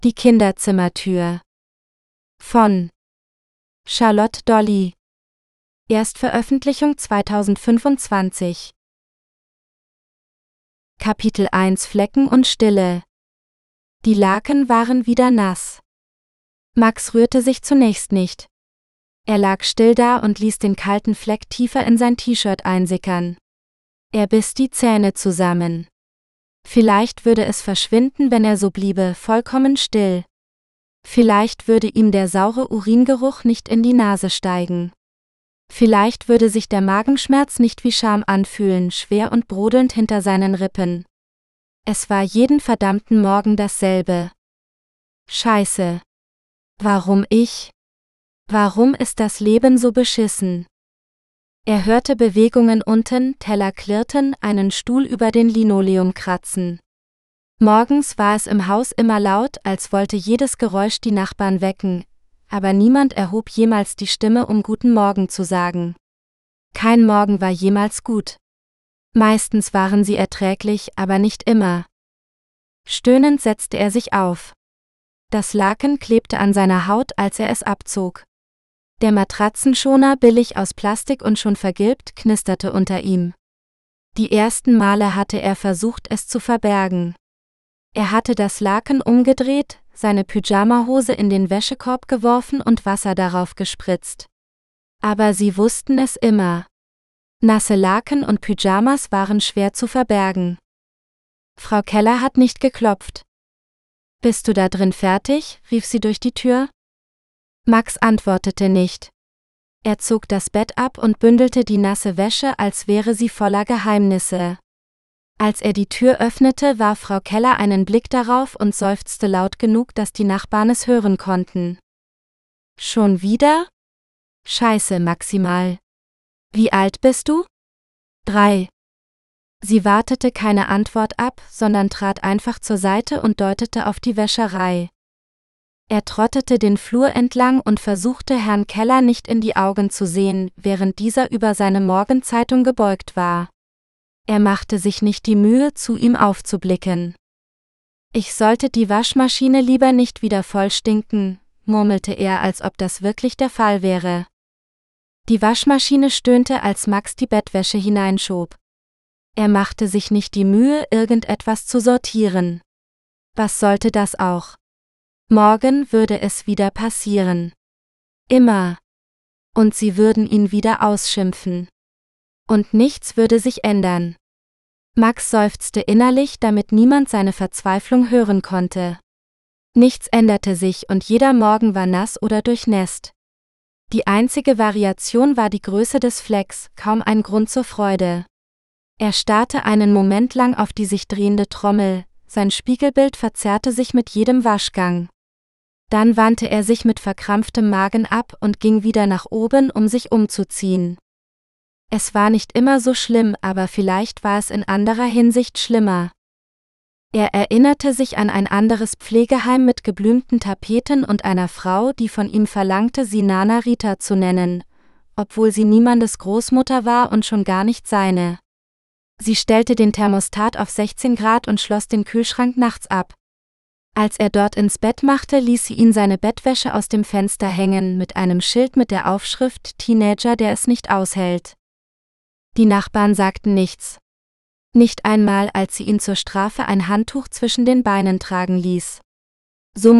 Die Kinderzimmertür von Charlotte Dolly. Erstveröffentlichung 2025. Kapitel 1 Flecken und Stille. Die Laken waren wieder nass. Max rührte sich zunächst nicht. Er lag still da und ließ den kalten Fleck tiefer in sein T-Shirt einsickern. Er biss die Zähne zusammen. Vielleicht würde es verschwinden, wenn er so bliebe, vollkommen still. Vielleicht würde ihm der saure Uringeruch nicht in die Nase steigen. Vielleicht würde sich der Magenschmerz nicht wie Scham anfühlen, schwer und brodelnd hinter seinen Rippen. Es war jeden verdammten Morgen dasselbe. Scheiße. Warum ich? Warum ist das Leben so beschissen? Er hörte Bewegungen unten, Teller klirrten, einen Stuhl über den Linoleum kratzen. Morgens war es im Haus immer laut, als wollte jedes Geräusch die Nachbarn wecken, aber niemand erhob jemals die Stimme, um Guten Morgen zu sagen. Kein Morgen war jemals gut. Meistens waren sie erträglich, aber nicht immer. Stöhnend setzte er sich auf. Das Laken klebte an seiner Haut, als er es abzog. Der Matratzenschoner, billig aus Plastik und schon vergilbt, knisterte unter ihm. Die ersten Male hatte er versucht, es zu verbergen. Er hatte das Laken umgedreht, seine Pyjamahose in den Wäschekorb geworfen und Wasser darauf gespritzt. Aber sie wussten es immer. Nasse Laken und Pyjamas waren schwer zu verbergen. Frau Keller hat nicht geklopft. »Bist du da drin fertig?« rief sie durch die Tür. Max antwortete nicht. Er zog das Bett ab und bündelte die nasse Wäsche, als wäre sie voller Geheimnisse. Als er die Tür öffnete, warf Frau Keller einen Blick darauf und seufzte laut genug, dass die Nachbarn es hören konnten. »Schon wieder? Scheiße, Maximal. Wie alt bist du?« 3. Sie wartete keine Antwort ab, sondern trat einfach zur Seite und deutete auf die Wäscherei. Er trottete den Flur entlang und versuchte, Herrn Keller nicht in die Augen zu sehen, während dieser über seine Morgenzeitung gebeugt war. Er machte sich nicht die Mühe, zu ihm aufzublicken. »Ich sollte die Waschmaschine lieber nicht wieder voll stinken«, murmelte er, als ob das wirklich der Fall wäre. Die Waschmaschine stöhnte, als Max die Bettwäsche hineinschob. Er machte sich nicht die Mühe, irgendetwas zu sortieren. Was sollte das auch? Morgen würde es wieder passieren. Immer. Und sie würden ihn wieder ausschimpfen. Und nichts würde sich ändern. Max seufzte innerlich, damit niemand seine Verzweiflung hören konnte. Nichts änderte sich und jeder Morgen war nass oder durchnässt. Die einzige Variation war die Größe des Flecks, kaum ein Grund zur Freude. Er starrte einen Moment lang auf die sich drehende Trommel, sein Spiegelbild verzerrte sich mit jedem Waschgang. Dann wandte er sich mit verkrampftem Magen ab und ging wieder nach oben, um sich umzuziehen. Es war nicht immer so schlimm, aber vielleicht war es in anderer Hinsicht schlimmer. Er erinnerte sich an ein anderes Pflegeheim mit geblümten Tapeten und einer Frau, die von ihm verlangte, sie Nana Rita zu nennen, obwohl sie niemandes Großmutter war und schon gar nicht seine. Sie stellte den Thermostat auf 16 Grad und schloss den Kühlschrank nachts ab. Als er dort ins Bett machte, ließ sie ihn seine Bettwäsche aus dem Fenster hängen, mit einem Schild mit der Aufschrift »Teenager, der es nicht aushält«. Die Nachbarn sagten nichts. Nicht einmal, als sie ihn zur Strafe ein Handtuch zwischen den Beinen tragen ließ. So